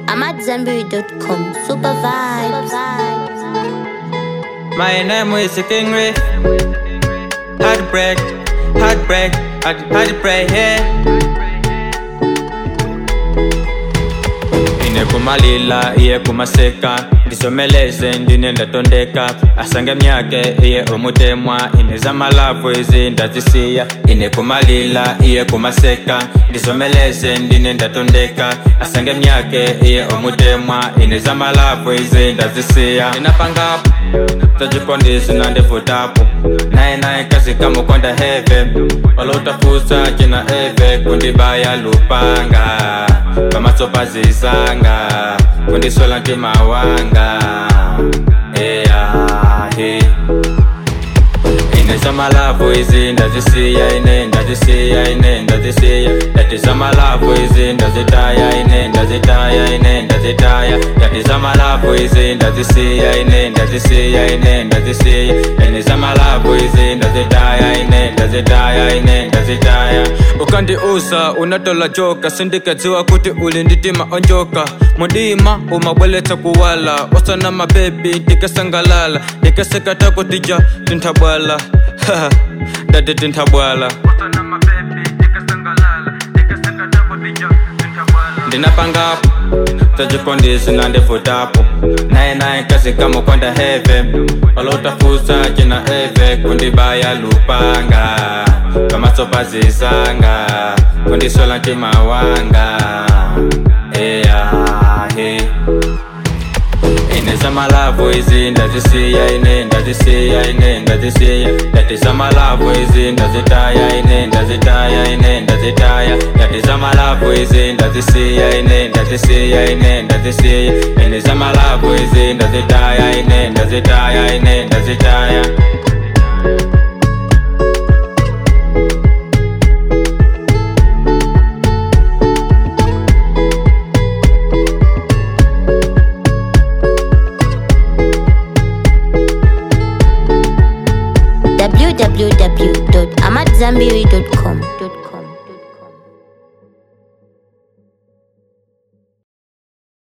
AmadZanbury.com. Super vibes. My name is King Ray. Heartbreak, heartbreak, yeah. Kumalila iye kumaseka ndisomeleze ndinenda tondeka asange myake iye omutemwa ineza malavu izi ndazisiya ine kumalila iye kumaseka ndisomeleze ndinenda tondeka asange myake iye omutemwa ineza malavu izi ndazisiya inapangapo tajikondisi nandivutapo naye kazi kamukonda heve walutafusa jina eve kundibaya lupanga kamasopa zisanga kundisola ntima wanga ineza malavu izi ndazisiya ine ndazisiya yatiza malavu izi ndazitaya ine ndazitaya yatiza malavu izi ndazisiya ine yatiza malavu izi ndazitaya ine ndazitaya ukandiusa unatola joka sindikadziwa kuti uli nditima onjoka mudima umabweletsa kuwala osana mabebi ndikasangalala ndikasekata kutija tintabwala dati tintabwala ndinapangapo tajikondisi nandivutapo naye kazi kamukonda heve walutafusa jina eve kundibaya lupanga kamasopa zisanga kundisola ntima wanga ineza malavu izi ndazisiya ine yatiza malavu izi ndazitaya ine yatiza malavu izi ndazisiya ine ineza malavu izi ndazitaya ine ndazitaya www.amadzanbury.com